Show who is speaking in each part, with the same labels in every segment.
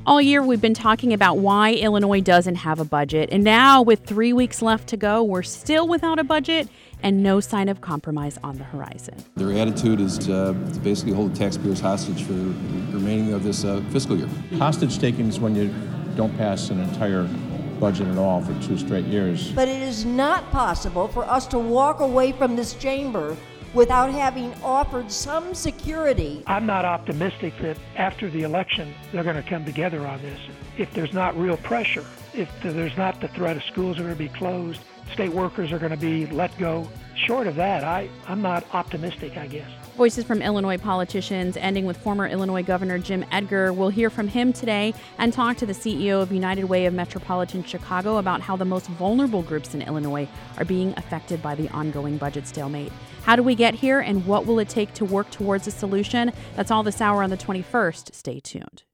Speaker 1: All year, we've been talking about why Illinois doesn't have a budget. And now, with 3 weeks left to go, we're still without a budget and no sign of compromise on the horizon.
Speaker 2: Their attitude is to basically hold the taxpayers hostage for the remaining of this fiscal year.
Speaker 3: Hostage taking is when you don't pass an entire budget at all for 2 straight years.
Speaker 4: But it is not possible for us to walk away from this chamber without having offered some security.
Speaker 5: I'm not optimistic that after the election they're going to come together on this. If there's not real pressure, if there's not the threat of schools are going to be closed, state workers are going to be let go, short of that, I'm not optimistic, I guess.
Speaker 1: Voices from Illinois politicians, ending with former Illinois Governor Jim Edgar. We'll hear from him today and talk to the CEO of United Way of Metropolitan Chicago about how the most vulnerable groups in Illinois are being affected by the ongoing budget stalemate. How do we get here, and what will it take to work towards a solution? That's all this hour on the 21st. Stay tuned.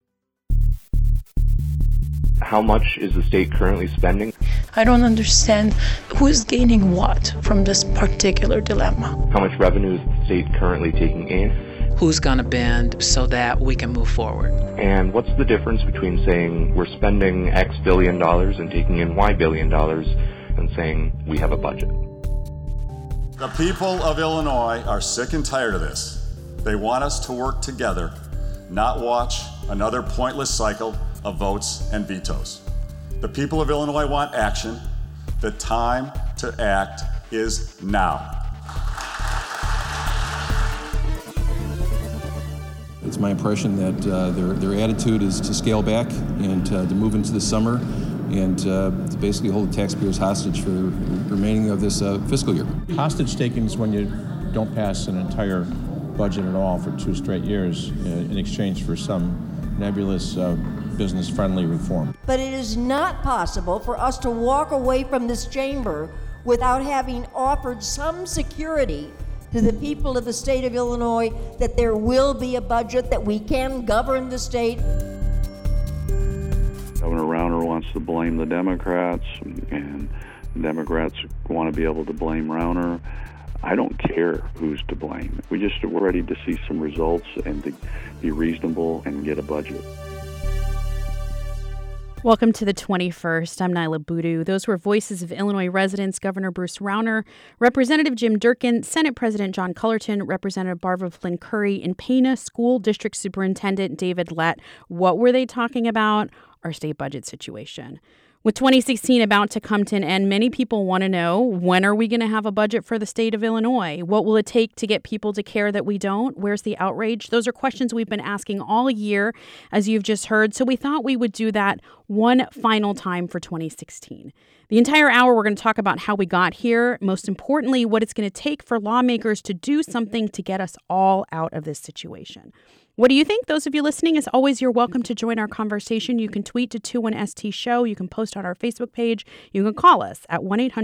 Speaker 6: How much is the state currently spending?
Speaker 7: I don't understand who is gaining what from this particular dilemma.
Speaker 6: How much revenue is the state currently taking in?
Speaker 8: Who's going to bend so that we can move forward?
Speaker 6: And what's the difference between saying we're spending X billion dollars and taking in Y billion dollars and saying we have a budget?
Speaker 9: The people of Illinois are sick and tired of this. They want us to work together, not watch another pointless cycle of votes and vetoes. The people of Illinois want action. The time to act is now.
Speaker 2: It's my impression that their attitude is to scale back and to move into the summer and to basically hold the taxpayers hostage for the remaining of this fiscal year.
Speaker 3: Hostage taking is when you don't pass an entire budget at all for 2 straight years in exchange for some nebulous business-friendly reform.
Speaker 4: But it is not possible for us to walk away from this chamber without having offered some security to the people of the state of Illinois that there will be a budget, that we can govern the state.
Speaker 10: Governor Rauner wants to blame the Democrats, and Democrats want to be able to blame Rauner. I don't care who's to blame. We're ready to see some results and to be reasonable and get a budget.
Speaker 1: Welcome to the 21st. I'm Nyla Boodoo. Those were voices of Illinois residents, Governor Bruce Rauner, Representative Jim Durkin, Senate President John Cullerton, Representative Barbara Flynn Curry, and Pana School District Superintendent David Lett. What were they talking about? Our state budget situation. With 2016 about to come to an end, many people want to know, when are we going to have a budget for the state of Illinois? What will it take to get people to care that we don't? Where's the outrage? Those are questions we've been asking all year, as you've just heard. So we thought we would do that one final time for 2016. The entire hour, we're going to talk about how we got here. Most importantly, what it's going to take for lawmakers to do something to get us all out of this situation. What do you think? Those of you listening, as always, you're welcome to join our conversation. You can tweet to 21ST Show. You can post on our Facebook page. You can call us at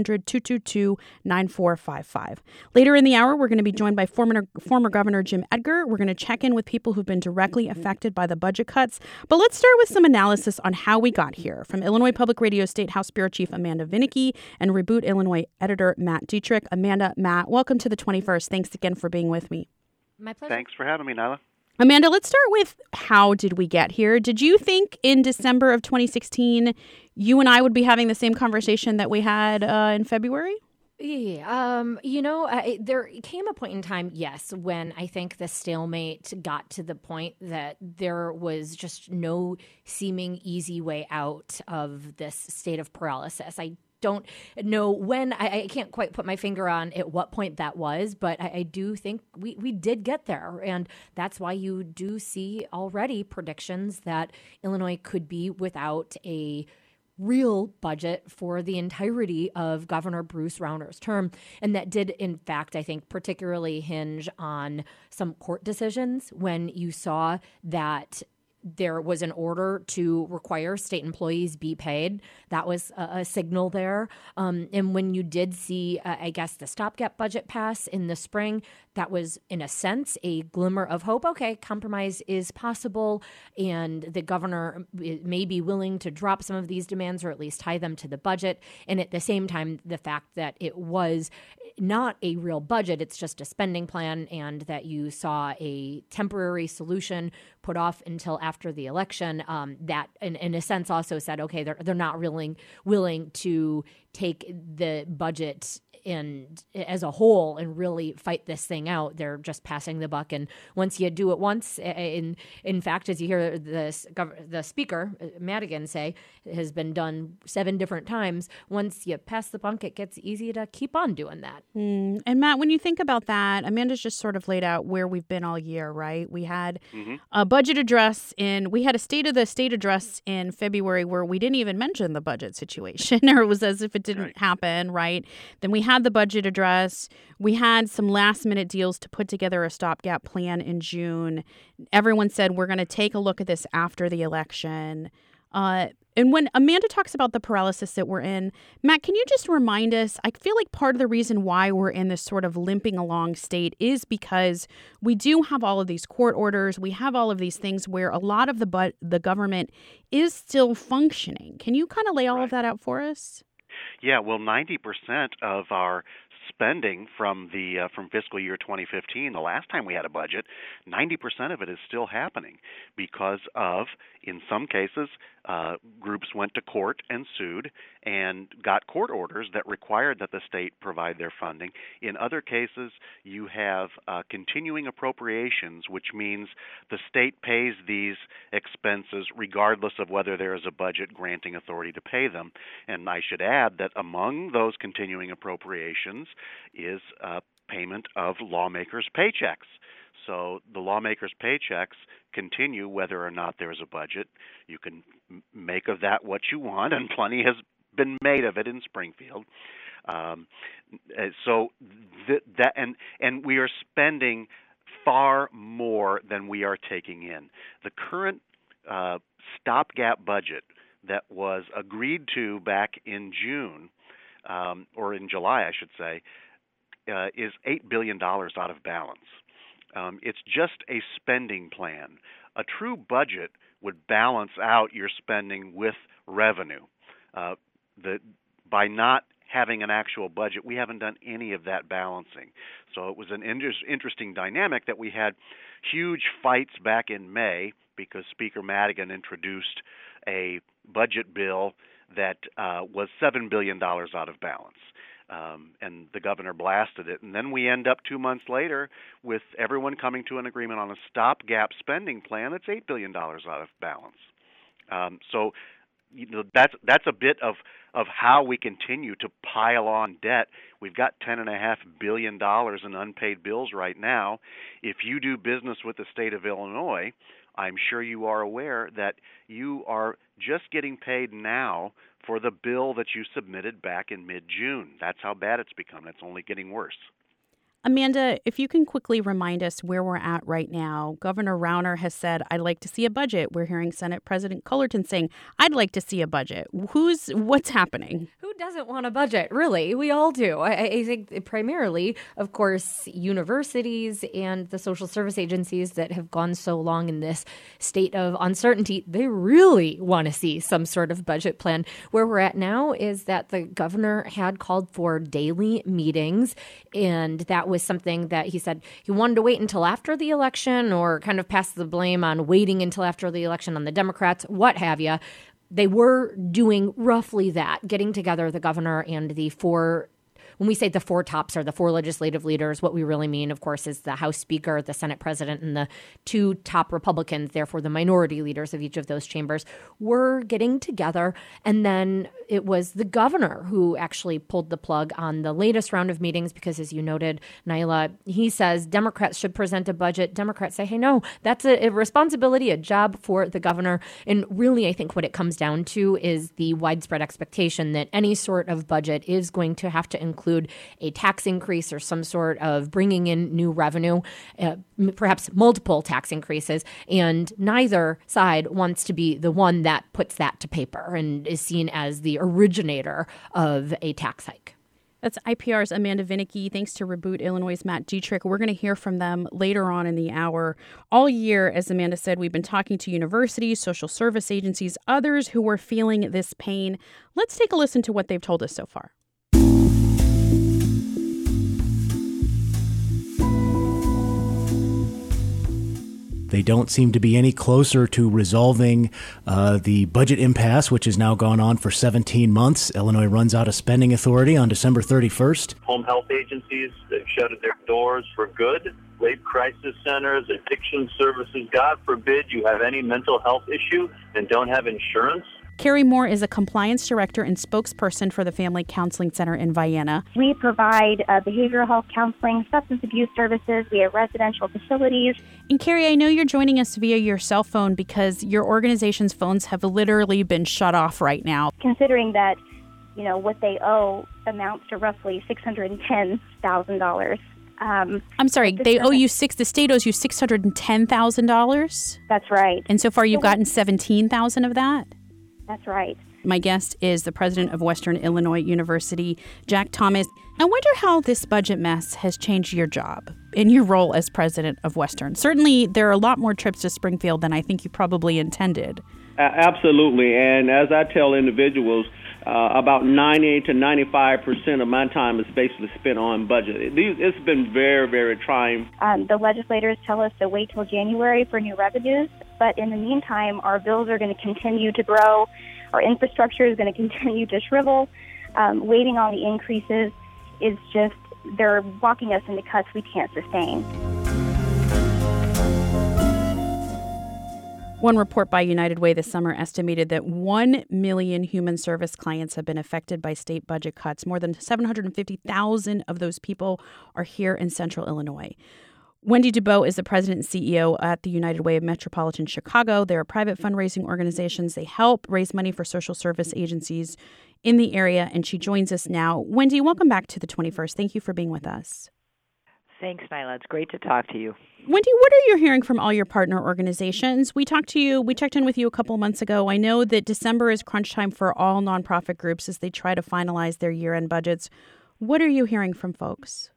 Speaker 1: 1-800-222-9455. Later in the hour, we're going to be joined by former Governor Jim Edgar. We're going to check in with people who've been directly affected by the budget cuts. But let's start with some analysis on how we got here from Illinois Public Radio State House Bureau Chief Amanda Vinicky and Reboot Illinois editor Matt Dietrich. Amanda, Matt, welcome to the 21st. Thanks again for being with me.
Speaker 11: My pleasure.
Speaker 12: Thanks for having me, Nyla.
Speaker 1: Amanda, let's start with how did we get here? Did you think in December of 2016 you and I would be having the same conversation that we had in February?
Speaker 11: Yeah, there came a point in time, yes, when I think the stalemate got to the point that there was just no seeming easy way out of this state of paralysis. I don't know when. I can't quite put my finger on at what point that was, but I do think we did get there. And that's why you do see already predictions that Illinois could be without a real budget for the entirety of Governor Bruce Rauner's term. And that did, in fact, I think, particularly hinge on some court decisions when you saw that there was an order to require state employees be paid. That was a signal there. And when you did see, I guess, the stopgap budget pass in the spring, that was, in a sense, a glimmer of hope. Okay, compromise is possible, and the governor may be willing to drop some of these demands or at least tie them to the budget. And at the same time, the fact that it was not a real budget, it's just a spending plan, and that you saw a temporary solution put off until after after the election, that in a sense also said, okay, they're not willing to take the budget and as a whole and really fight this thing out. They're just passing the buck. And once you do it once, in fact, as you hear the speaker, Madigan, say, has been done 7 different times. Once you pass the buck, it gets easy to keep on doing that.
Speaker 1: And Matt, when you think about that, Amanda's just sort of laid out where we've been all year, right? We had a budget address we had a State of the State address in February where we didn't even mention the budget situation, or it was as if it didn't happen, right? Then we had the budget address. We had some last minute deals to put together a stopgap plan in June. Everyone said, we're going to take a look at this after the election. And when Amanda talks about the paralysis that we're in, Matt, can you just remind us, I feel like part of the reason why we're in this sort of limping along state is because we do have all of these court orders. We have all of these things where a lot of the government is still functioning. Can you kind of lay all of that out for us?
Speaker 12: Yeah, well, 90% of our spending from fiscal year 2015, the last time we had a budget, 90% of it is still happening because of, in some cases, groups went to court and sued and got court orders that required that the state provide their funding. In other cases, you have continuing appropriations, which means the state pays these expenses regardless of whether there is a budget granting authority to pay them. And I should add that among those continuing appropriations is payment of lawmakers' paychecks. So the lawmakers' paychecks continue whether or not there is a budget. You can make of that what you want, and plenty has been made of it in Springfield. So we are spending far more than we are taking in. The current stopgap budget that was agreed to back in June, or in July, I should say, is $8 billion out of balance. It's just a spending plan. A true budget would balance out your spending with revenue. By not having an actual budget, we haven't done any of that balancing. So it was an interesting dynamic that we had huge fights back in May because Speaker Madigan introduced a budget bill that was $7 billion out of balance. And the governor blasted it. And then we end up 2 months later with everyone coming to an agreement on a stopgap spending plan that's $8 billion out of balance. So that's a bit of how we continue to pile on debt. We've got $10.5 billion in unpaid bills right now. If you do business with the state of Illinois, I'm sure you are aware that you are just getting paid now for the bill that you submitted back in mid-June. That's how bad it's become. It's only getting worse.
Speaker 1: Amanda, if you can quickly remind us where we're at right now. Governor Rauner has said, I'd like to see a budget. We're hearing Senate President Cullerton saying, I'd like to see a budget. What's happening?
Speaker 11: Who doesn't want a budget? Really, we all do. I think primarily, of course, universities and the social service agencies that have gone so long in this state of uncertainty, they really want to see some sort of budget plan. Where we're at now is that the governor had called for daily meetings, and that was something that he said he wanted to wait until after the election or kind of pass the blame on waiting until after the election on the Democrats, what have you. They were doing roughly that, getting together the governor and the four. When we say the four tops are the four legislative leaders, what we really mean, of course, is the House Speaker, the Senate President, and the two top Republicans, therefore the minority leaders of each of those chambers, were getting together. And then it was the governor who actually pulled the plug on the latest round of meetings because, as you noted, Nyla, he says Democrats should present a budget. Democrats say, hey, no, that's a responsibility, a job for the governor. And really, I think what it comes down to is the widespread expectation that any sort of budget is going to have to include a tax increase or some sort of bringing in new revenue, perhaps multiple tax increases. And neither side wants to be the one that puts that to paper and is seen as the originator of a tax hike.
Speaker 1: That's IPR's Amanda Vinicky. Thanks to Reboot Illinois' Matt Dietrich. We're going to hear from them later on in the hour. All year, as Amanda said, we've been talking to universities, social service agencies, others who are feeling this pain. Let's take a listen to what they've told us so far.
Speaker 13: They don't seem to be any closer to resolving the budget impasse, which has now gone on for 17 months. Illinois runs out of spending authority on December 31st.
Speaker 14: Home health agencies, they've shuttered their doors for good. Rape crisis centers, addiction services. God forbid you have any mental health issue and don't have insurance.
Speaker 1: Carrie Moore is a compliance director and spokesperson for the Family Counseling Center in Vienna.
Speaker 15: We provide behavioral health counseling, substance abuse services. We have residential facilities.
Speaker 1: And Carrie, I know you're joining us via your cell phone because your organization's phones have literally been shut off right now.
Speaker 15: Considering that, what they owe amounts to roughly $610,000.
Speaker 1: I'm sorry, the state owes you $610,000?
Speaker 15: That's right.
Speaker 1: And so far you've gotten $17,000 of that?
Speaker 15: That's right.
Speaker 1: My guest is the president of Western Illinois University, Jack Thomas. I wonder how this budget mess has changed your job in your role as president of Western. Certainly, there are a lot more trips to Springfield than I think you probably intended.
Speaker 16: Absolutely. And as I tell individuals, about 90 to 95% of my time is basically spent on budget. It's been very, very trying.
Speaker 15: The legislators tell us to wait till January for new revenues, but in the meantime, our bills are going to continue to grow. Our infrastructure is going to continue to shrivel. Waiting on the increases is just, they're walking us into cuts we can't sustain.
Speaker 1: One report by United Way this summer estimated that 1 million human service clients have been affected by state budget cuts. More than 750,000 of those people are here in central Illinois. Wendy Dubow is the president and CEO at the United Way of Metropolitan Chicago. They're a private fundraising organization. They help raise money for social service agencies in the area, and she joins us now. Wendy, welcome back to the 21st. Thank you for being with us.
Speaker 17: Thanks, Nyla. It's great to talk to you.
Speaker 1: Wendy, what are you hearing from all your partner organizations? We checked in with you a couple of months ago. I know that December is crunch time for all nonprofit groups as they try to finalize their year-end budgets. What are you hearing from folks?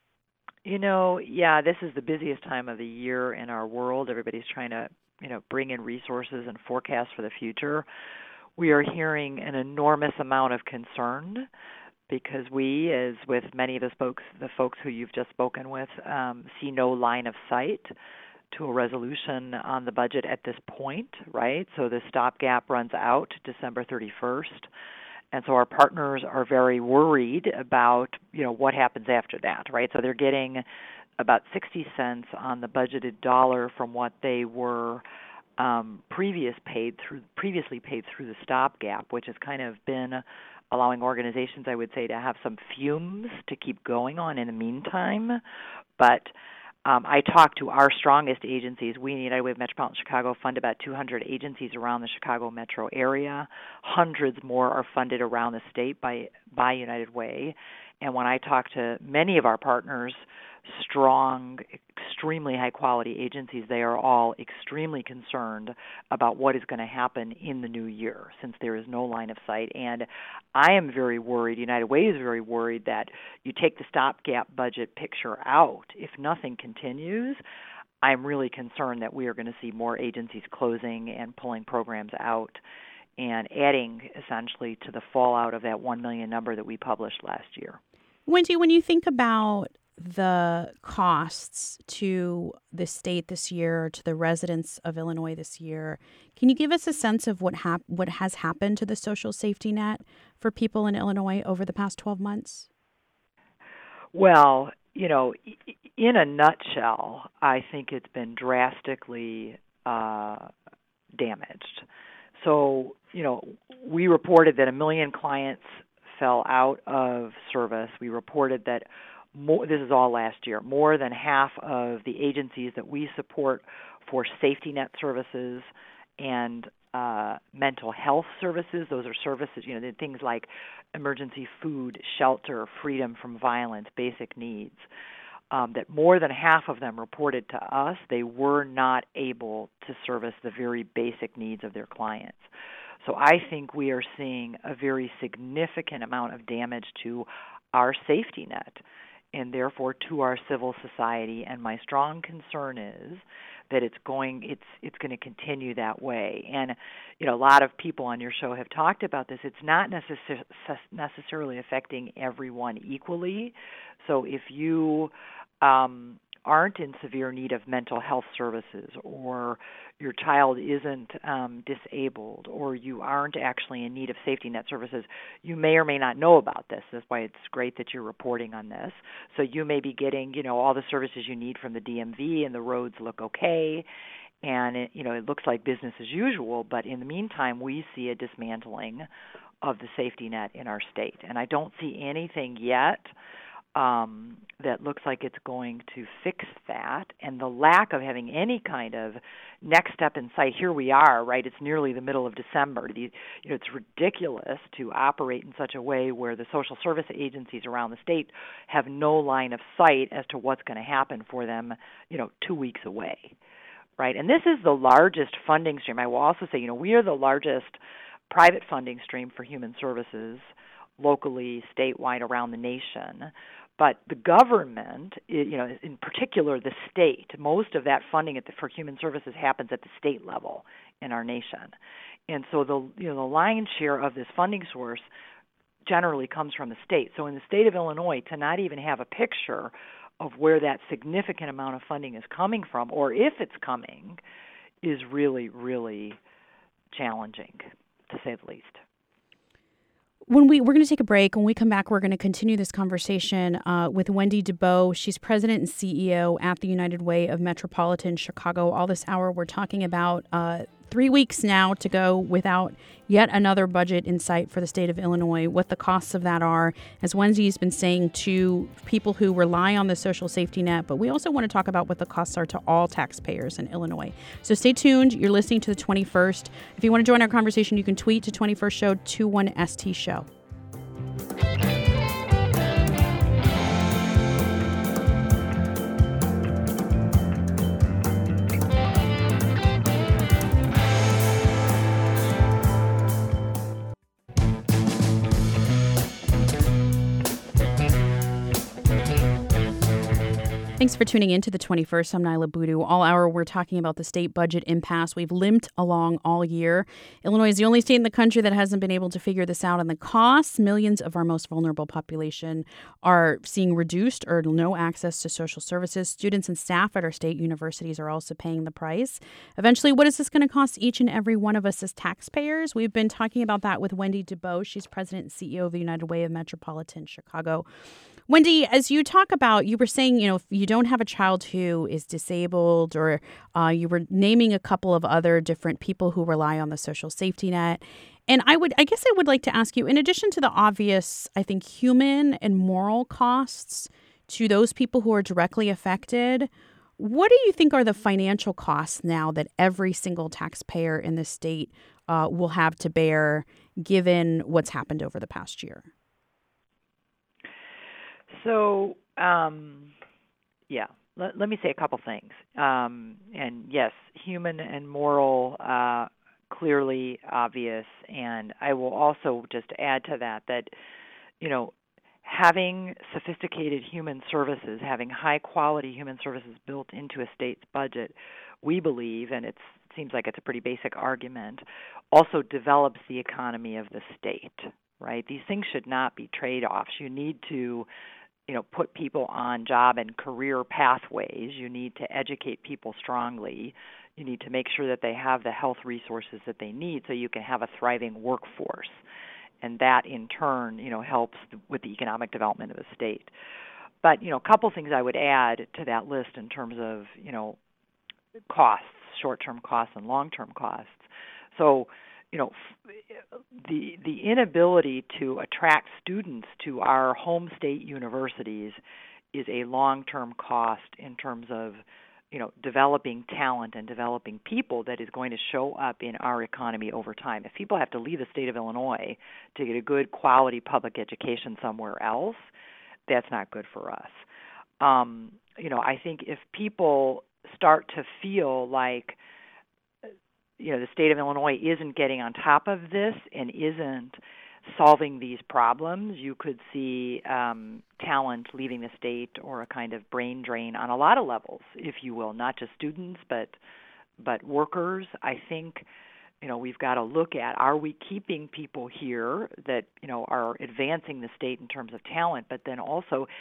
Speaker 17: This is the busiest time of the year in our world. Everybody's trying to, bring in resources and forecast for the future. We are hearing an enormous amount of concern because we, as with many of the folks who you've just spoken with, see no line of sight to a resolution on the budget at this point, right? So the stopgap runs out December 31st. And so our partners are very worried about, what happens after that, right? So they're getting about 60 cents on the budgeted dollar from what they were previously paid through the stopgap, which has kind of been allowing organizations, I would say, to have some fumes to keep going on in the meantime. But I talked to our strongest agencies. We, United Way of Metropolitan Chicago, fund about 200 agencies around the Chicago metro area. Hundreds more are funded around the state by United Way. And when I talk to many of our partners, strong, extremely high-quality agencies, they are all extremely concerned about what is going to happen in the new year since there is no line of sight. And I am very worried, United Way is very worried that you take the stopgap budget picture out. If nothing continues, I'm really concerned that we are going to see more agencies closing and pulling programs out and adding essentially to the fallout of that 1 million number that we published last year.
Speaker 1: Wendy, when you think about the costs to the state this year, to the residents of Illinois this year, can you give us a sense of what has happened to the social safety net for people in Illinois over the past 12 months?
Speaker 17: Well, in a nutshell, I think it's been drastically damaged. So, we reported that 1 million clients fell out of service. We reported that this is all last year, more than half of the agencies that we support for safety net services and mental health services, those are services, things like emergency food, shelter, freedom from violence, basic needs, that more than half of them reported to us they were not able to service the very basic needs of their clients. So I think we are seeing a very significant amount of damage to our safety net and therefore to our civil society. And my strong concern is that it's going to continue that way. And a lot of people on your show have talked about this. It's not necessarily affecting everyone equally. So if you aren't in severe need of mental health services, or your child isn't disabled, or you aren't actually in need of safety net services, you may or may not know about this. That's why it's great that you're reporting on this. So you may be getting, all the services you need from the DMV, and the roads look okay, and it looks like business as usual. But in the meantime, we see a dismantling of the safety net in our state, and I don't see anything yet that looks like it's going to fix that. And the lack of having any kind of next step in sight. Here we are, right? It's nearly the middle of December. It's ridiculous to operate in such a way where the social service agencies around the state have no line of sight as to what's going to happen for them, 2 weeks away, right? And this is the largest funding stream. I will also say, we are the largest private funding stream for human services locally, statewide, around the nation. But the government, in particular the state, most of that funding for human services happens at the state level in our nation. And so the lion's share of this funding source generally comes from the state. So in the state of Illinois, to not even have a picture of where that significant amount of funding is coming from, or if it's coming, is really, really challenging, to say the least.
Speaker 1: We're going to take a break. When we come back, we're going to continue this conversation with Wendy DeBow. She's president and CEO at the United Way of Metropolitan Chicago. All this hour, we're talking about 3 weeks now to go without yet another budget in sight for the state of Illinois, what the costs of that are, as Wendy's been saying, to people who rely on the social safety net. But we also want to talk about what the costs are to all taxpayers in Illinois. So stay tuned. You're listening to the 21st. If you want to join our conversation, you can tweet to 21st Show, 21ST Show. Thanks for tuning in to the 21st. I'm Nyla Boodoo. All hour, we're talking about the state budget impasse. We've limped along all year. Illinois is the only state in the country that hasn't been able to figure this out. And the costs, millions of our most vulnerable population are seeing reduced or no access to social services. Students and staff at our state universities are also paying the price. Eventually, what is this going to cost each and every one of us as taxpayers? We've been talking about that with Wendy DeBow. She's president and CEO of the United Way of Metropolitan Chicago. Wendy, as you talk about, you were saying, if you don't have a child who is disabled, or you were naming a couple of other different people who rely on the social safety net. And I guess I would like to ask you, in addition to the obvious, I think, human and moral costs to those people who are directly affected, what do you think are the financial costs now that every single taxpayer in the state will have to bear, given what's happened over the past year?
Speaker 17: So, let me say a couple things. And yes, human and moral, clearly obvious. And I will also just add to that, having sophisticated human services, having high quality human services built into a state's budget, we believe, and it seems like it's a pretty basic argument, also develops the economy of the state, right? These things should not be trade-offs. You need to put people on job and career pathways. You need to educate people strongly. You need to make sure that they have the health resources that they need so you can have a thriving workforce. And that, in turn, helps with the economic development of the state. But, a couple things I would add to that list in terms of, costs, short-term costs and long-term costs. So, the inability to attract students to our home state universities is a long-term cost in terms of, developing talent and developing people that is going to show up in our economy over time. If people have to leave the state of Illinois to get a good quality public education somewhere else, that's not good for us. I think if people start to feel like the state of Illinois isn't getting on top of this and isn't solving these problems, you could see talent leaving the state, or a kind of brain drain on a lot of levels, if you will, not just students, but workers. I think, we've got to look at, are we keeping people here that, are advancing the state in terms of talent, but then also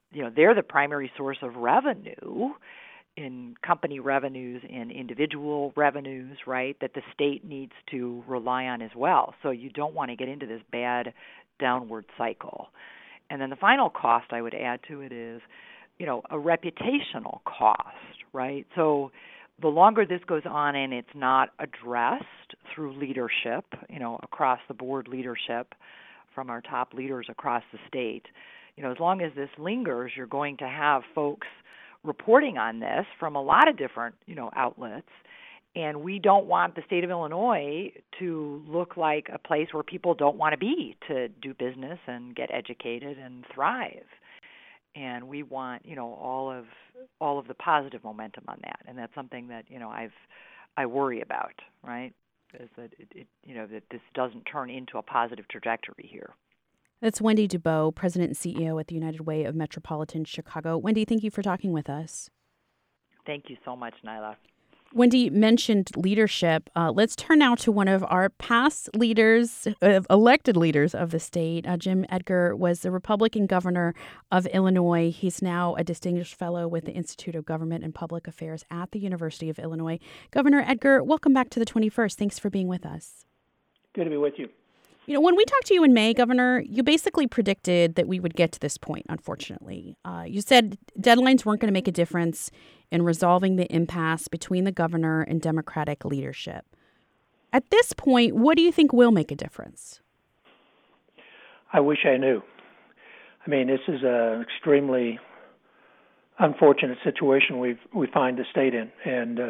Speaker 17: they're the primary source of revenue in company revenues and individual revenues, right, that the state needs to rely on as well. So you don't want to get into this bad downward cycle. And then the final cost I would add to it is, a reputational cost, right? So the longer this goes on and it's not addressed through leadership, across the board leadership from our top leaders across the state, as long as this lingers, you're going to have folks reporting on this from a lot of different, outlets. And we don't want the state of Illinois to look like a place where people don't want to be to do business and get educated and thrive. And we want, all of the positive momentum on that. And that's something that, I worry about, right? Is that that this doesn't turn into a positive trajectory here.
Speaker 1: That's Wendy Dubow, President and CEO at the United Way of Metropolitan Chicago. Wendy, thank you for talking with us.
Speaker 17: Thank you so much, Nyla.
Speaker 1: Wendy mentioned leadership. Let's turn now to one of our past leaders, elected leaders of the state. Jim Edgar was the Republican governor of Illinois. He's now a distinguished fellow with the Institute of Government and Public Affairs at the University of Illinois. Governor Edgar, welcome back to the 21st. Thanks for being with us.
Speaker 18: Good to be with you.
Speaker 1: When we talked to you in May, Governor, you basically predicted that we would get to this point, unfortunately. You said deadlines weren't going to make a difference in resolving the impasse between the governor and Democratic leadership. At this point, what do you think will make a difference?
Speaker 18: I wish I knew. I mean, this is an extremely unfortunate situation we find the state in. And,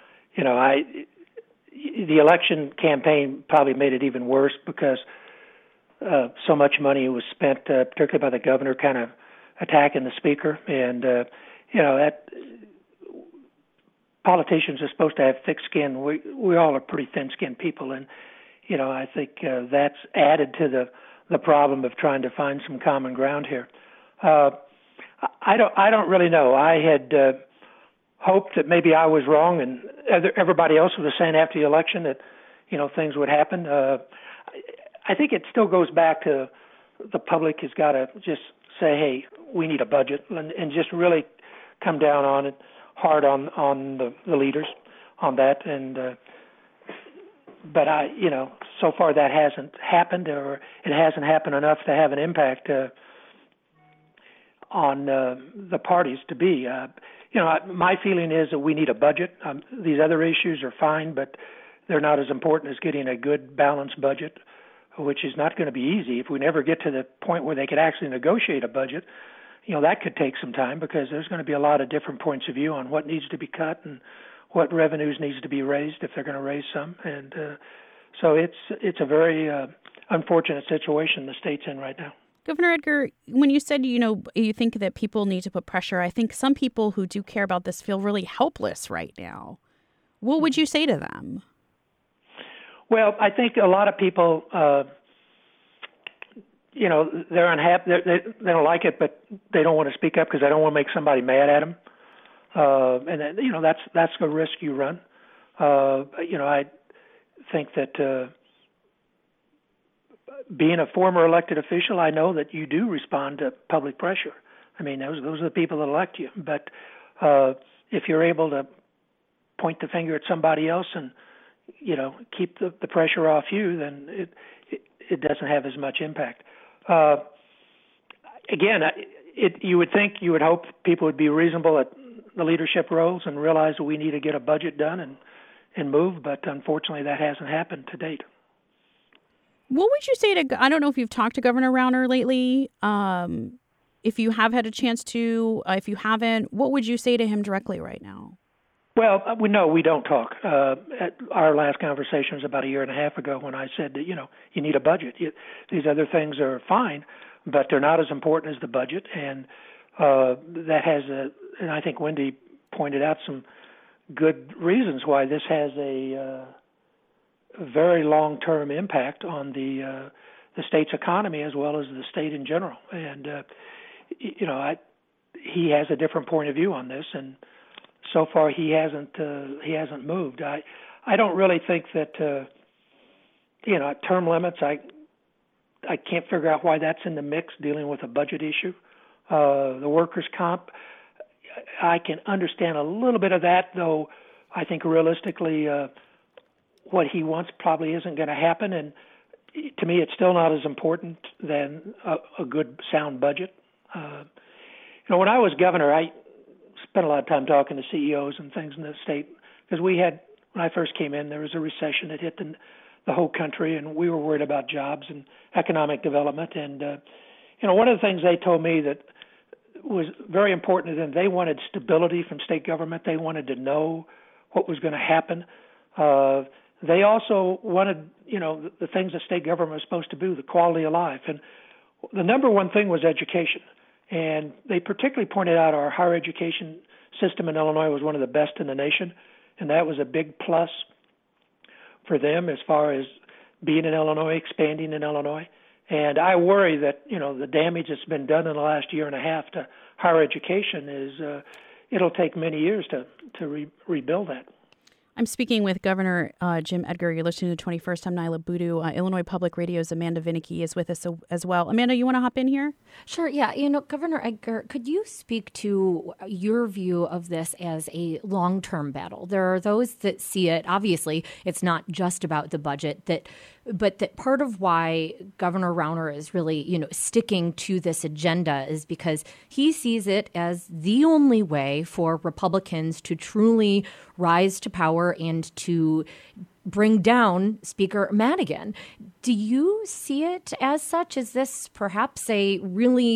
Speaker 18: the election campaign probably made it even worse because so much money was spent, particularly by the governor, kind of attacking the speaker. And, that politicians are supposed to have thick skin. We all are pretty thin-skinned people. And, I think that's added to the problem of trying to find some common ground here. I don't really know. I had hoped that maybe I was wrong and everybody else was saying after the election that, things would happen. I think it still goes back to the public has got to just say, hey, we need a budget and just really come down on it hard on the leaders on that. And but so far that hasn't happened, or it hasn't happened enough to have an impact on the parties to be. My feeling is that we need a budget. These other issues are fine, but they're not as important as getting a good balanced budget, which is not going to be easy. If we never get to the point where they could actually negotiate a budget, that could take some time because there's going to be a lot of different points of view on what needs to be cut and what revenues needs to be raised if they're going to raise some. And so it's a very unfortunate situation the state's in right now.
Speaker 1: Governor Edgar, when you said, you think that people need to put pressure, I think some people who do care about this feel really helpless right now. What would you say to them?
Speaker 18: Well, I think a lot of people, they're unhappy. They don't like it, but they don't want to speak up because they don't want to make somebody mad at them. And that's the risk you run. I think that being a former elected official, I know that you do respond to public pressure. I mean, those are the people that elect you. But if you're able to point the finger at somebody else and keep the pressure off you, then it doesn't have as much impact. Again, you would hope people would be reasonable at the leadership roles and realize that we need to get a budget done and move, but unfortunately that hasn't happened to date.
Speaker 1: What would you say to, I don't know if you've talked to Governor Rauner lately, if you have had a chance to, if you haven't, what would you say to him directly right now?
Speaker 18: Well, we don't talk. Our last conversation was about a year and a half ago when I said that, you need a budget. These other things are fine, but they're not as important as the budget. And that has and I think Wendy pointed out some good reasons why this has a very long-term impact on the state's economy as well as the state in general. And, he has a different point of view on this, and so far he hasn't moved. I don't really think that, term limits, I can't figure out why that's in the mix dealing with a budget issue. The workers' comp, I can understand a little bit of that, though I think realistically what he wants probably isn't going to happen. And to me, it's still not as important than a good, sound budget. When I was governor, I spent a lot of time talking to CEOs and things in the state because when I first came in, there was a recession that hit the whole country, and we were worried about jobs and economic development. And, one of the things they told me that was very important to them, they wanted stability from state government. They wanted to know what was going to happen. They also wanted, the things that state government was supposed to do, the quality of life. And the number one thing was education. And they particularly pointed out our higher education system in Illinois was one of the best in the nation. And that was a big plus for them as far as being in Illinois, expanding in Illinois. And I worry that, the damage that's been done in the last year and a half to higher education is it'll take many years to rebuild that.
Speaker 1: I'm speaking with Governor Jim Edgar. You're listening to 21st. I'm Nyla Boodoo. Illinois Public Radio's Amanda Vinicky is with us as well. Amanda, you want to hop in here?
Speaker 11: Sure, yeah. Governor Edgar, could you speak to your view of this as a long-term battle? There are those that see it, obviously, it's not just about the budget, but that part of why Governor Rauner is really, sticking to this agenda is because he sees it as the only way for Republicans to truly rise to power and to bring down Speaker Madigan. Do you see it as such? Is this perhaps a really,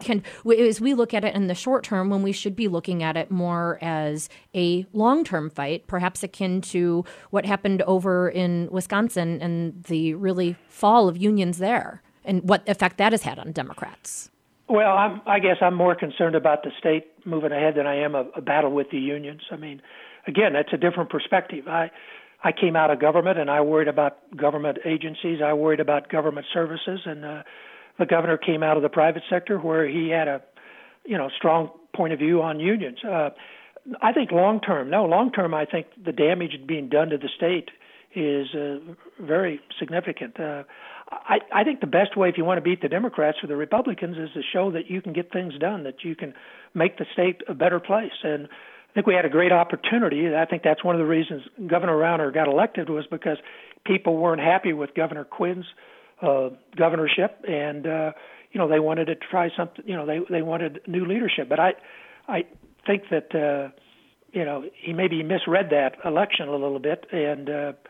Speaker 11: as we look at it in the short term, when we should be looking at it more as a long-term fight, perhaps akin to what happened over in Wisconsin and the really fall of unions there and what effect that has had on Democrats?
Speaker 18: Well, I guess I'm more concerned about the state moving ahead than I am a battle with the unions. I mean, again, that's a different perspective. I came out of government, and I worried about government agencies. I worried about government services, and the governor came out of the private sector where he had a, strong point of view on unions. I think long term, I think the damage being done to the state is very significant. I think the best way, if you want to beat the Democrats or the Republicans, is to show that you can get things done, that you can make the state a better place. And I think we had a great opportunity. I think that's one of the reasons Governor Rauner got elected was because people weren't happy with Governor Quinn's governorship, and they wanted to try something. They wanted new leadership. But I think that he maybe misread that election a little bit, and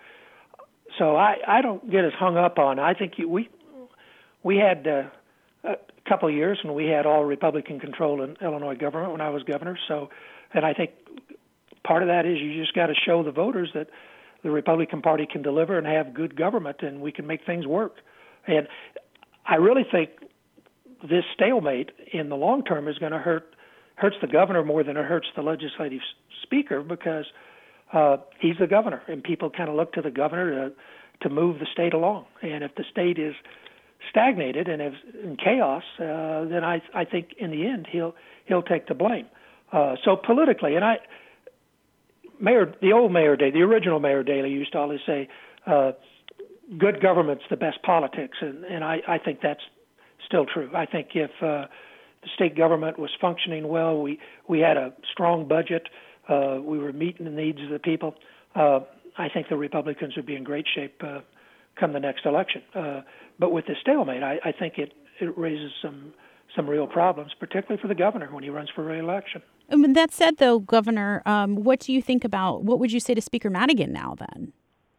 Speaker 18: so I don't get as hung up on. I think we had a couple of years when we had all Republican control in Illinois government when I was governor. And I think part of that is you just got to show the voters that the Republican Party can deliver and have good government, and we can make things work. And I really think this stalemate in the long term is going to hurts the governor more than it hurts the legislative speaker because he's the governor, and people kind of look to the governor to move the state along. And if the state is stagnated and is in chaos, then I think in the end he'll take the blame. So politically, and the original Mayor Daley used to always say, good government's the best politics, and I think that's still true. I think if the state government was functioning well, we had a strong budget, we were meeting the needs of the people, I think the Republicans would be in great shape come the next election. But with the stalemate, I think it raises some real problems, particularly for the governor when he runs for re-election.
Speaker 1: That said, though, Governor, what do you think about, what would you say to Speaker Madigan now then?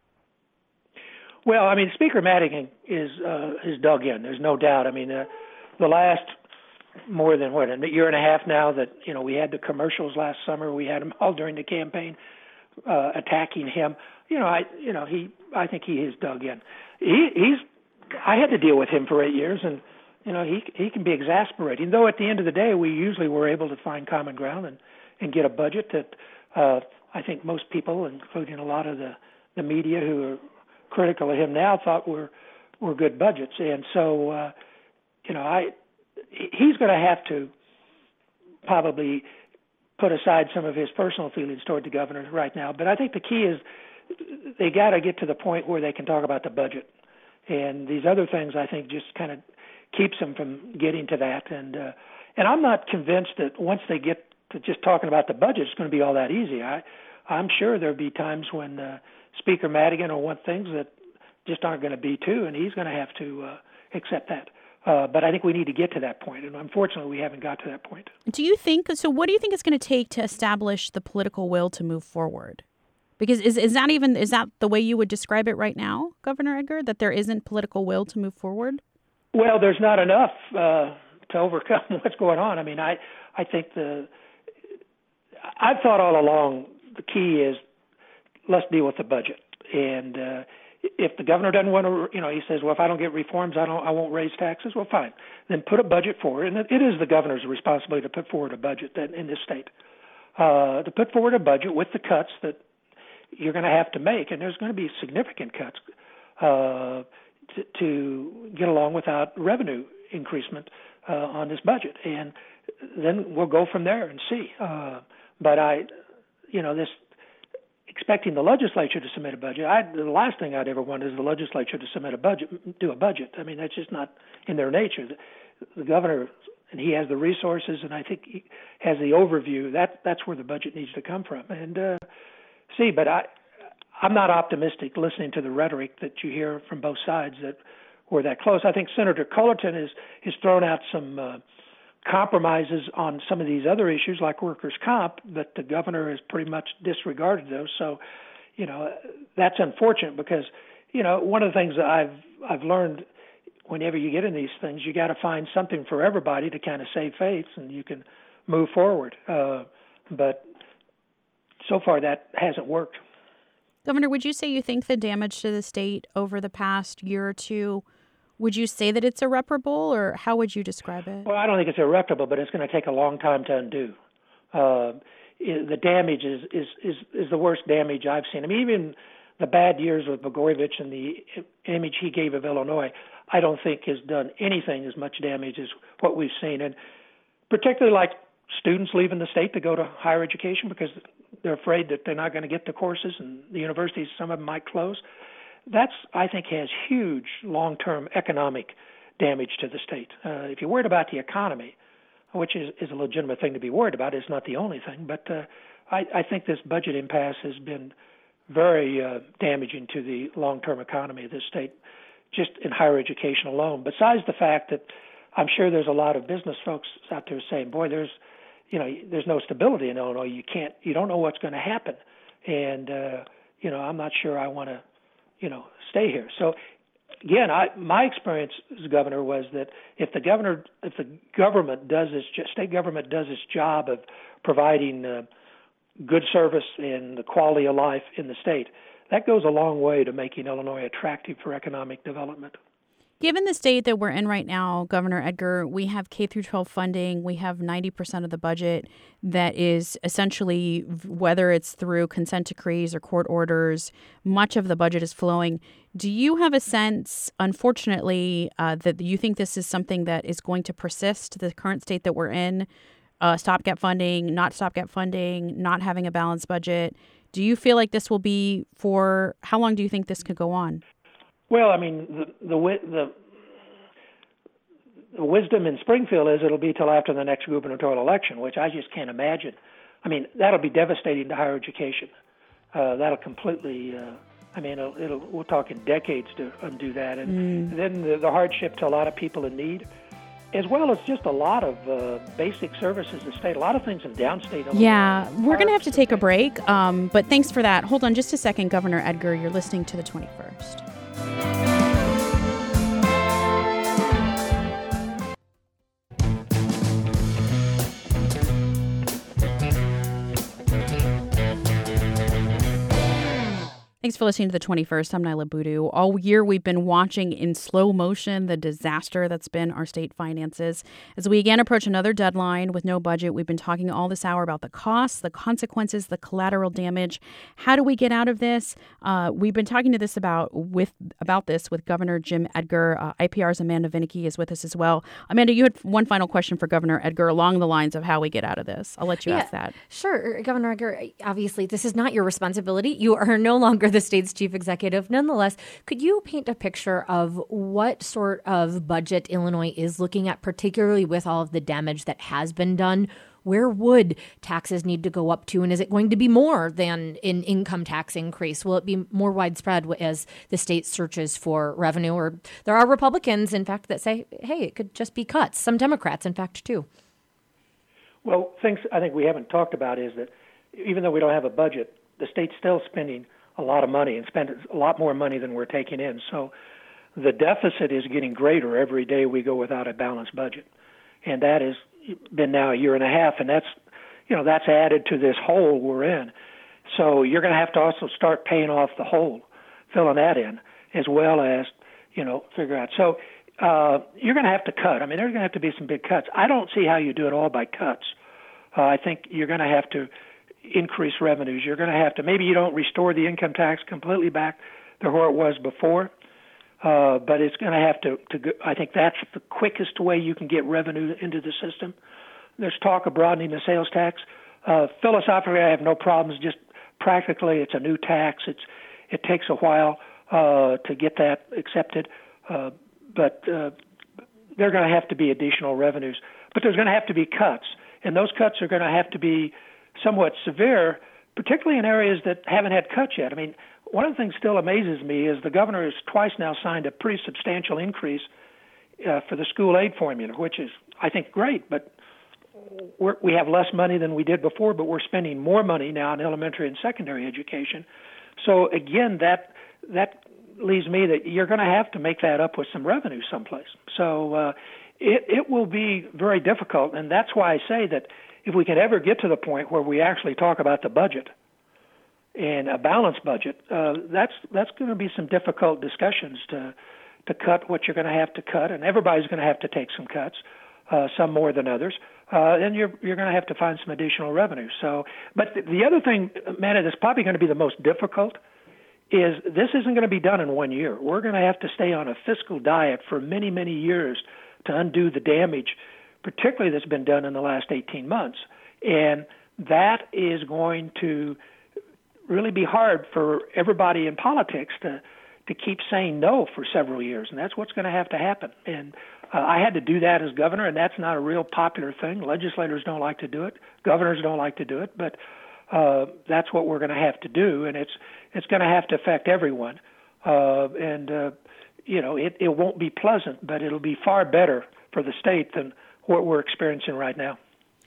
Speaker 18: Well, I mean, Speaker Madigan is dug in. There's no doubt. I mean, the last more than a year and a half now that, we had the commercials last summer. We had them all during the campaign attacking him. I think he is dug in. I had to deal with him for 8 years, and he can be exasperating. Though at the end of the day, we usually were able to find common ground and get a budget that I think most people, including a lot of the media who are critical of him now, thought were good budgets. And so, he's going to have to probably put aside some of his personal feelings toward the governor right now. But I think the key is they got to get to the point where they can talk about the budget. And these other things, I think, just kind of keeps them from getting to that. And And I'm not convinced that once they get to just talking about the budget, it's going to be all that easy. I'm sure there'll be times when Speaker Madigan will want things that just aren't going to be too, and he's going to have to accept that. But I think we need to get to that point, and unfortunately, we haven't got to that point.
Speaker 1: Do you think so? What do you think it's going to take to establish the political will to move forward? Because is that the way you would describe it right now, Governor Edgar, that there isn't political will to move forward?
Speaker 18: Well, there's not enough to overcome what's going on. I mean, I think I've thought all along the key is let's deal with the budget. And if the governor doesn't want to, he says, well, if I don't get reforms, I won't raise taxes. Well, fine. Then put a budget forward. And it is the governor's responsibility to put forward a budget in this state. To put forward a budget with the cuts that you're going to have to make. And there's going to be significant cuts to get along without revenue increasement on this budget. And then we'll go from there and see. But this expecting the legislature to submit a budget, the last thing I'd ever want is the legislature to do a budget. I mean, that's just not in their nature. The governor, and he has the resources, and I think he has the overview. That's where the budget needs to come from. And but I'm not optimistic listening to the rhetoric that you hear from both sides that we're that close. I think Senator Cullerton has thrown out some compromises on some of these other issues like workers' comp, but the governor has pretty much disregarded those. So, that's unfortunate because, one of the things that I've learned whenever you get in these things, you got to find something for everybody to kind of save face and you can move forward. But so far that hasn't worked.
Speaker 1: Governor, would you say you think the damage to the state over the past year or two, would you say that it's irreparable, or how would you describe it?
Speaker 18: Well, I don't think it's irreparable, but it's going to take a long time to undo. The damage is the worst damage I've seen. I mean, even the bad years with Blagojevich and the image he gave of Illinois, I don't think has done anything as much damage as what we've seen. And particularly like students leaving the state to go to higher education because they're afraid that they're not going to get the courses and the universities, some of them might close. That's, I think, has huge long-term economic damage to the state. If you're worried about the economy, which is a legitimate thing to be worried about, it's not the only thing, but I think this budget impasse has been very damaging to the long-term economy of this state, just in higher education alone. Besides the fact that I'm sure there's a lot of business folks out there saying, boy, there's no stability in Illinois. You don't know what's going to happen. And, I'm not sure I want to, stay here. So again, my experience as governor was that if the government does state government does its job of providing good service and the quality of life in the state, that goes a long way to making Illinois attractive for economic development.
Speaker 1: Given the state that we're in right now, Governor Edgar, we have K-12 funding. We have 90% of the budget that is essentially, whether it's through consent decrees or court orders, much of the budget is flowing. Do you have a sense, unfortunately, that you think this is something that is going to persist, the current state that we're in, stopgap funding, not stopgap funding, not having a balanced budget? Do you feel like this will be for, how long do you think this could go on?
Speaker 18: Well, I mean, the wisdom in Springfield is it'll be till after the next gubernatorial election, which I just can't imagine. I mean, that'll be devastating to higher education. That'll completely, we're talking decades to undo that. And then the hardship to a lot of people in need, as well as just a lot of basic services in the state, a lot of things in downstate.
Speaker 1: Yeah, we're going to have to take a break, but thanks for that. Hold on just a second, Governor Edgar. You're listening to the 21st. Thanks for listening to the 21st. I'm Nyla Boodoo. All year we've been watching in slow motion the disaster that's been our state finances. As we again approach another deadline with no budget, we've been talking all this hour about the costs, the consequences, the collateral damage. How do we get out of this? We've been talking to this about this with Governor Jim Edgar. IPR's Amanda Vinicky is with us as well. Amanda, you had one final question for Governor Edgar along the lines of how we get out of this. I'll let you ask that.
Speaker 11: Sure. Governor Edgar, obviously this is not your responsibility. You are no longer the state's chief executive. Nonetheless, could you paint a picture of what sort of budget Illinois is looking at, particularly with all of the damage that has been done? Where would taxes need to go up to? And is it going to be more than an income tax increase? Will it be more widespread as the state searches for revenue? Or there are Republicans, in fact, that say, hey, it could just be cuts. Some Democrats, in fact, too.
Speaker 18: Well, things I think we haven't talked about is that even though we don't have a budget, the state's still spending a lot of money and spend a lot more money than we're taking in. So the deficit is getting greater every day we go without a balanced budget. And that has been now a year and a half, and that's added to this hole we're in. So you're going to have to also start paying off the hole, filling that in, as well as, figure out. So you're going to have to cut. I mean, there's going to have to be some big cuts. I don't see how you do it all by cuts. I think you're going to have to increase revenues. You're going to have to, maybe you don't restore the income tax completely back to where it was before, but it's going to have to go, I think that's the quickest way you can get revenue into the system. There's talk of broadening the sales tax. Philosophically, I have no problems. Just practically, it's a new tax. It takes a while to get that accepted, but there are going to have to be additional revenues. But there's going to have to be cuts, and those cuts are going to have to be somewhat severe, particularly in areas that haven't had cuts yet. I mean, one of the things still amazes me is the governor has twice now signed a pretty substantial increase for the school aid formula, which is, I think, great, but we have less money than we did before, but we're spending more money now in elementary and secondary education. So, again, that leaves me that you're going to have to make that up with some revenue someplace. So it will be very difficult, and that's why I say that if we can ever get to the point where we actually talk about the budget and a balanced budget, that's going to be some difficult discussions to cut what you're going to have to cut, and everybody's going to have to take some cuts, some more than others. Then you're going to have to find some additional revenue. So, but the other thing, Manna, that's probably going to be the most difficult is this isn't going to be done in 1 year. We're going to have to stay on a fiscal diet for many, many years to undo the damage, particularly that's been done in the last 18 months. And that is going to really be hard for everybody in politics to keep saying no for several years, and that's what's going to happen. And I had to do that as governor, and that's not a real popular thing. Legislators don't like to do it. Governors don't like to do it, but that's what we're going to have to do, and it's going to have to affect everyone. It won't be pleasant, but it'll be far better for the state than what we're experiencing right now.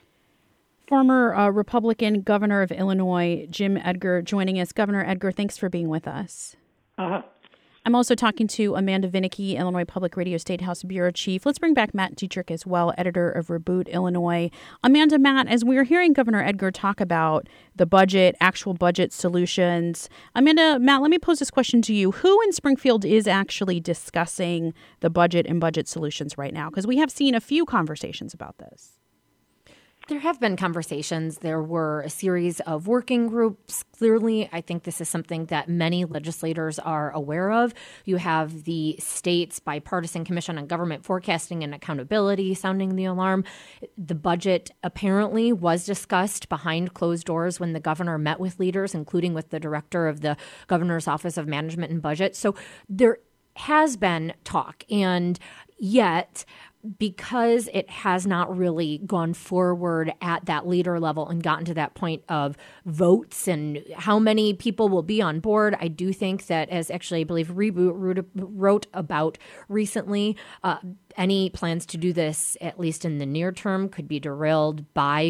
Speaker 1: Former Republican Governor of Illinois, Jim Edgar, joining us. Governor Edgar, thanks for being with us.
Speaker 18: Uh-huh.
Speaker 1: I'm also talking to Amanda Vinicky, Illinois Public Radio State House Bureau Chief. Let's bring back Matt Dietrich as well, editor of Reboot Illinois. Amanda, Matt, as we were hearing Governor Edgar talk about the budget, actual budget solutions. Amanda, Matt, let me pose this question to you. Who in Springfield is actually discussing the budget and budget solutions right now? Because we have seen a few conversations about this.
Speaker 11: There have been conversations. There were a series of working groups. Clearly, I think this is something that many legislators are aware of. You have the state's Bipartisan Commission on Government Forecasting and Accountability sounding the alarm. The budget apparently was discussed behind closed doors when the governor met with leaders, including with the director of the Governor's Office of Management and Budget. So there has been talk, and yet because it has not really gone forward at that leader level and gotten to that point of votes and how many people will be on board, I do think that, as actually I believe Reboot wrote about recently, any plans to do this, at least in the near term, could be derailed by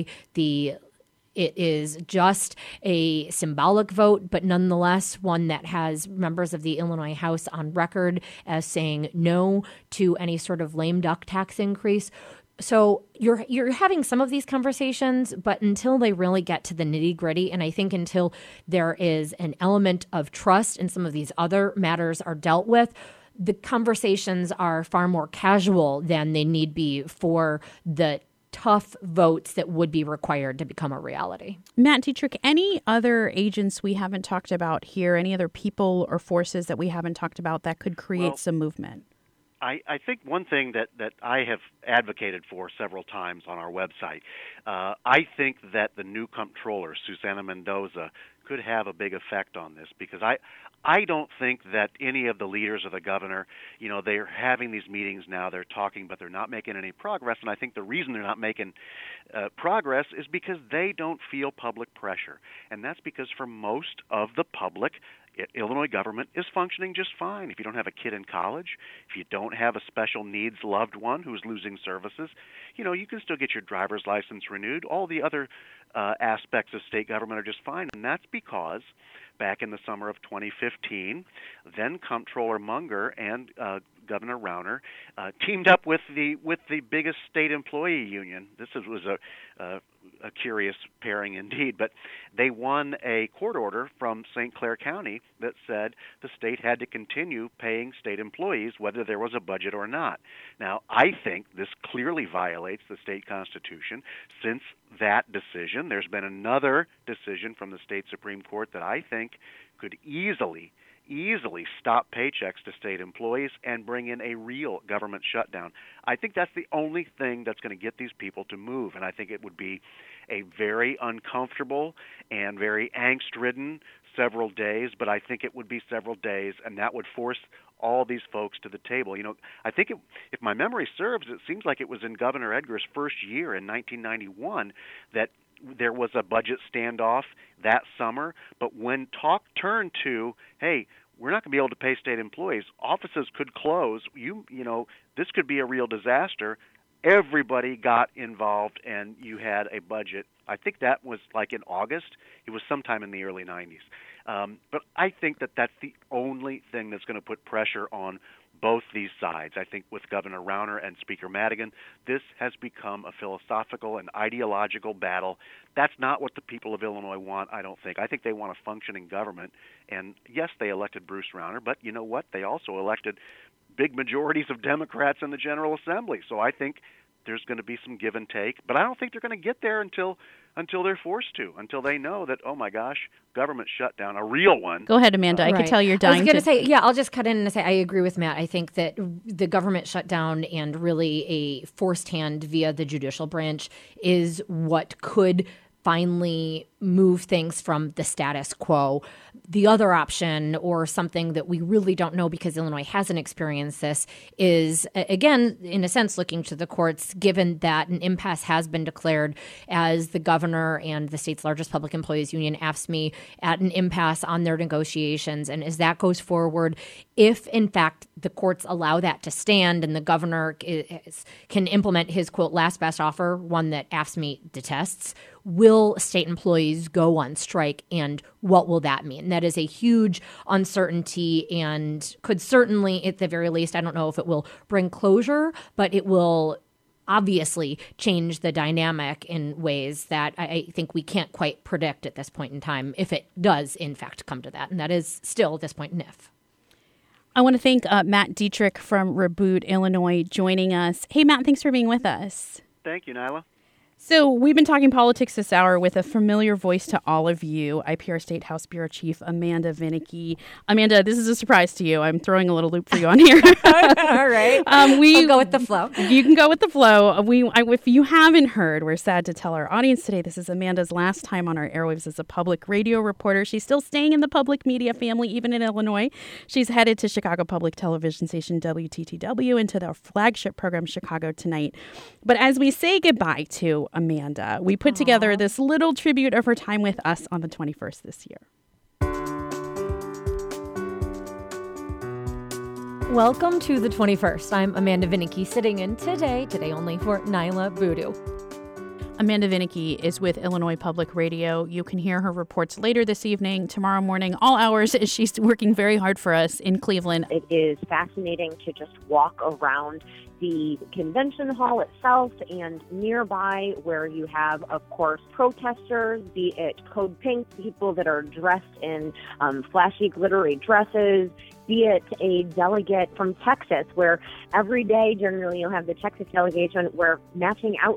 Speaker 11: it is just a symbolic vote, but nonetheless one that has members of the Illinois House on record as saying no to any sort of lame duck tax increase. So you're having some of these conversations, but until they really get to the nitty-gritty, and I think until there is an element of trust and some of these other matters are dealt with, the conversations are far more casual than they need be for the tough votes that would be required to become a reality.
Speaker 1: Matt Dietrich, any other agents we haven't talked about here, any other people or forces that we haven't talked about that could create some movement?
Speaker 12: I think one thing that I have advocated for several times on our website, I think that the new comptroller, Susana Mendoza, could have a big effect on this, because I don't think that any of the leaders or the governor, they're having these meetings now, they're talking, but they're not making any progress. And I think the reason they're not making progress is because they don't feel public pressure. And that's because for most of the public, Illinois government is functioning just fine. If you don't have a kid in college, if you don't have a special needs loved one who's losing services, you can still get your driver's license renewed. All the other aspects of state government are just fine. And that's because back in the summer of 2015, then Comptroller Munger and Governor Rauner teamed up with the biggest state employee union. This was a curious pairing indeed, but they won a court order from St. Clair County that said the state had to continue paying state employees whether there was a budget or not. Now, I think this clearly violates the state constitution. Since that decision, there's been another decision from the state Supreme Court that I think could easily stop paychecks to state employees and bring in a real government shutdown. I think that's the only thing that's going to get these people to move, and I think it would be a very uncomfortable and very angst-ridden several days, but I think it would be several days, and that would force all these folks to the table. I think if my memory serves, it seems like it was in Governor Edgar's first year in 1991 that there was a budget standoff that summer, but when talk turned to, hey, we're not going to be able to pay state employees, offices could close, this could be a real disaster, everybody got involved and you had a budget. I think that was like in August. It was sometime in the early 90s. But I think that that's the only thing that's going to put pressure on both these sides. I think with Governor Rauner and Speaker Madigan, this has become a philosophical and ideological battle. That's not what the people of Illinois want, I don't think. I think they want a functioning government. And yes, they elected Bruce Rauner, but you know what? They also elected big majorities of Democrats in the General Assembly. So I think there's going to be some give and take, but I don't think they're going to get there until they're forced to, until they know that, oh my gosh, government shutdown, a real one.
Speaker 1: Go ahead, Amanda. I could tell you're dying.
Speaker 11: I was going to say, I'll just cut in and say I agree with Matt. I think that the government shutdown and really a forced hand via the judicial branch is what could finally move things from the status quo. The other option, or something that we really don't know because Illinois hasn't experienced this, is, again, in a sense, looking to the courts, given that an impasse has been declared as the governor and the state's largest public employees union, AFSCME, at an impasse on their negotiations. And as that goes forward, if, in fact, the courts allow that to stand and the governor can implement his, quote, last best offer, one that AFSCME detests, will state employees go on strike, and what will that mean? That is a huge uncertainty and could certainly, at the very least, I don't know if it will bring closure, but it will obviously change the dynamic in ways that I think we can't quite predict at this point in time, if it does, in fact, come to that. And that is still, at this point, an if.
Speaker 1: I want to thank Matt Dietrich from Reboot, Illinois, joining us. Hey, Matt, thanks for being with us.
Speaker 12: Thank you, Nyla.
Speaker 1: So we've been talking politics this hour with a familiar voice to all of you, IPR State House Bureau Chief Amanda Vinicky. Amanda, this is a surprise to you. I'm throwing a little loop for you on here.
Speaker 11: All right. I'll go with the flow.
Speaker 1: You can go with the flow. If you haven't heard, we're sad to tell our audience today, this is Amanda's last time on our airwaves as a public radio reporter. She's still staying in the public media family, even in Illinois. She's headed to Chicago Public Television station WTTW and to their flagship program, Chicago Tonight. But as we say goodbye to Amanda, we put together this little tribute of her time with us on the 21st this year.
Speaker 11: Welcome to the 21st. I'm Amanda Vinicky, sitting in today only, for Nyla Boodoo.
Speaker 1: Amanda Vinicky is with Illinois Public Radio. You can hear her reports later this evening, tomorrow morning, all hours. She's working very hard for us in Cleveland.
Speaker 19: It is fascinating to just walk around the convention hall itself and nearby, where you have, of course, protesters, be it Code Pink, people that are dressed in flashy, glittery dresses, be it a delegate from Texas, where every day generally you'll have the Texas delegation wear matching outfits.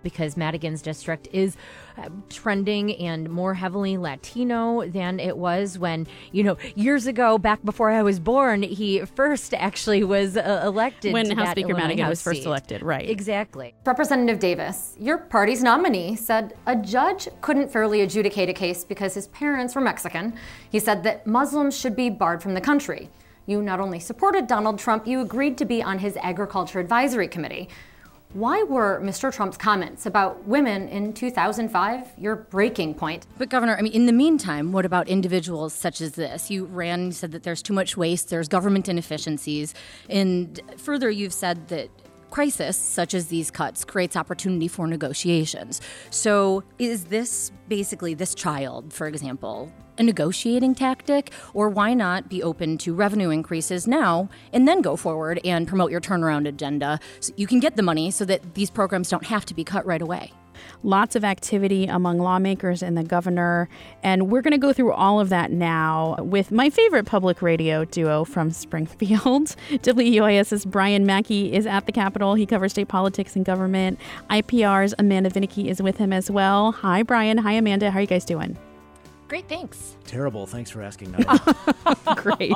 Speaker 11: because Madigan's district is trending and more heavily Latino than it was when, years ago, back before I was born, he first actually was elected
Speaker 1: when
Speaker 11: to
Speaker 1: House
Speaker 11: that
Speaker 1: Speaker
Speaker 11: Illinois
Speaker 1: Madigan
Speaker 11: House
Speaker 1: was first
Speaker 11: seat.
Speaker 1: elected, right?
Speaker 11: Exactly.
Speaker 20: Representative Davis, your party's nominee, said a judge couldn't fairly adjudicate a case because his parents were Mexican. He said that Muslims should be barred from the country. You not only supported Donald Trump, you agreed to be on his Agriculture Advisory Committee. Why were Mr. Trump's comments about women in 2005 your breaking point?
Speaker 21: But Governor, in the meantime, what about individuals such as this? You said that there's too much waste, there's government inefficiencies, and further you've said that crisis, such as these cuts, creates opportunity for negotiations. So is this basically, this child, for example, a negotiating tactic? Or why not be open to revenue increases now and then go forward and promote your turnaround agenda so you can get the money so that these programs don't have to be cut right away?
Speaker 1: Lots of activity among lawmakers and the governor. And we're going to go through all of that now with my favorite public radio duo from Springfield. WUIS's Brian Mackey is at the Capitol. He covers state politics and government. IPR's Amanda Vinicky is with him as well. Hi, Brian. Hi, Amanda. How are you guys doing?
Speaker 11: Great, thanks.
Speaker 13: Terrible. Thanks for asking, Nadia.
Speaker 1: Great.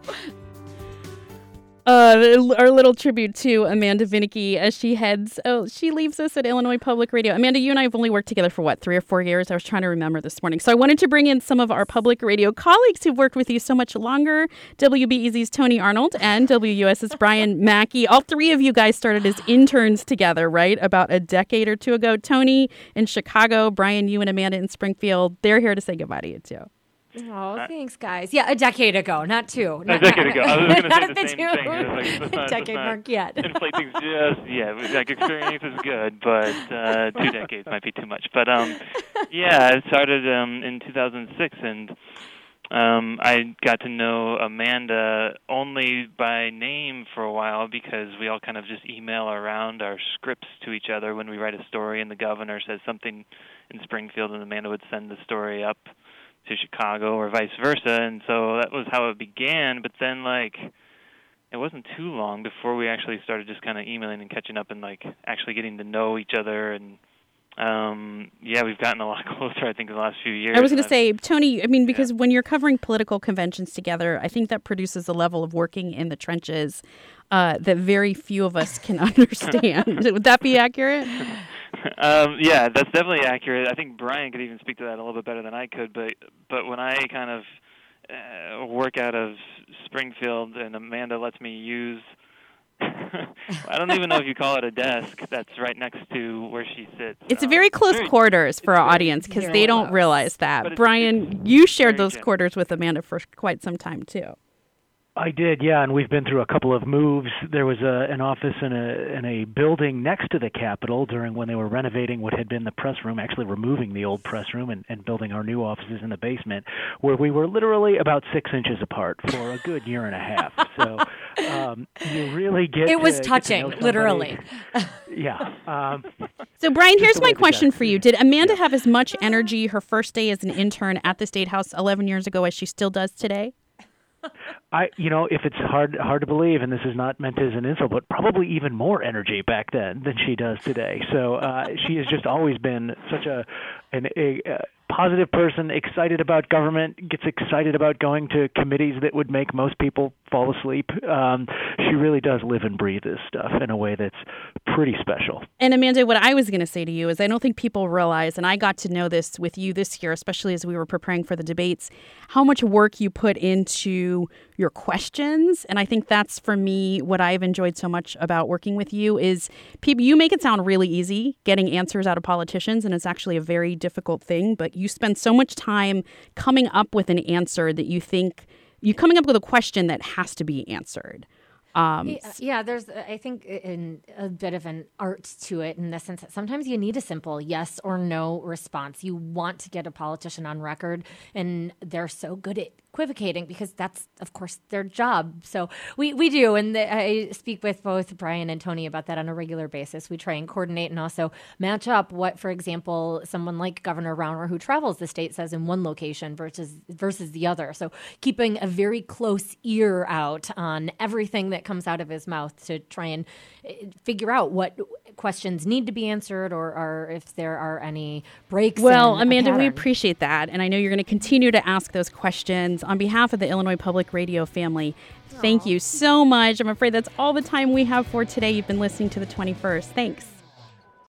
Speaker 1: Our little tribute to Amanda Vinicky as she leaves us at Illinois Public Radio. Amanda, you and I have only worked together for 3 or 4 years? I was trying to remember this morning. So I wanted to bring in some of our public radio colleagues who've worked with you so much longer. WBEZ's Tony Arnold and WUS's Brian Mackey. All three of you guys started as interns together, right? About a decade or two ago. Tony in Chicago, Brian, you and Amanda in Springfield. They're here to say goodbye to you too.
Speaker 11: Oh, thanks, guys. Yeah, a decade ago, not two.
Speaker 22: A decade ago. I was going to say the same
Speaker 11: two.
Speaker 22: thing. It's
Speaker 11: Decade mark yet.
Speaker 22: Inflate things experience is good, but 2 decades might be too much. But I started in 2006, and I got to know Amanda only by name for a while because we all kind of just email around our scripts to each other when we write a story, and the governor says something in Springfield, and Amanda would send the story up to Chicago or vice versa, and so that was how it began. But then, it wasn't too long before we actually started just kind of emailing and catching up and actually getting to know each other. And we've gotten a lot closer, I think, in the last few years.
Speaker 1: I was going to say, Tony, because when you're covering political conventions together, I think that produces a level of working in the trenches that very few of us can understand. Would that be accurate?
Speaker 22: That's definitely accurate. I think Brian could even speak to that a little bit better than I could. But when I kind of work out of Springfield and Amanda lets me use, I don't even know if you call it a desk that's right next to where she sits.
Speaker 1: It's very close quarters for our audience because they don't realize that. Brian, you shared those quarters with Amanda for quite some time too.
Speaker 23: I did, yeah, and we've been through a couple of moves. There was an office in a building next to the Capitol during when they were renovating what had been the press room, actually removing the old press room and building our new offices in the basement, where we were literally about 6 inches apart for a good year and a half. So you really get
Speaker 11: it was
Speaker 23: to
Speaker 11: touching, literally.
Speaker 23: Yeah.
Speaker 1: So, Brian, here's my question for you. Did Amanda have as much energy her first day as an intern at the State House 11 years ago as she still does today?
Speaker 23: If it's hard to believe, and this is not meant as an insult, but probably even more energy back then than she does today. So she has just always been such a positive person, excited about government, gets excited about going to committees that would make most people fall asleep. She really does live and breathe this stuff in a way that's pretty special.
Speaker 1: And Amanda, what I was going to say to you is I don't think people realize, and I got to know this with you this year, especially as we were preparing for the debates, how much work you put into your questions. And I think that's, for me, what I've enjoyed so much about working with you is you make it sound really easy getting answers out of politicians, and it's actually a very difficult thing, but you spend so much time coming up with an answer that you think you're coming up with a question that has to be answered.
Speaker 11: There's, I think, a bit of an art to it in the sense that sometimes you need a simple yes or no response. You want to get a politician on record, and they're so good at equivocating because that's, of course, their job. So we do, and I speak with both Brian and Tony about that on a regular basis. We try and coordinate and also match up what, for example, someone like Governor Rauner, who travels the state, says in one location versus the other. So keeping a very close ear out on everything that comes out of his mouth to try and figure out what questions need to be answered, or if there are any breaks.
Speaker 1: Well,
Speaker 11: in
Speaker 1: Amanda,
Speaker 11: a
Speaker 1: we
Speaker 11: pattern.
Speaker 1: appreciate that. And I know you're going to continue to ask those questions. On behalf of the Illinois Public Radio family, thank you so much. I'm afraid that's all the time we have for today. You've been listening to The 21st. Thanks.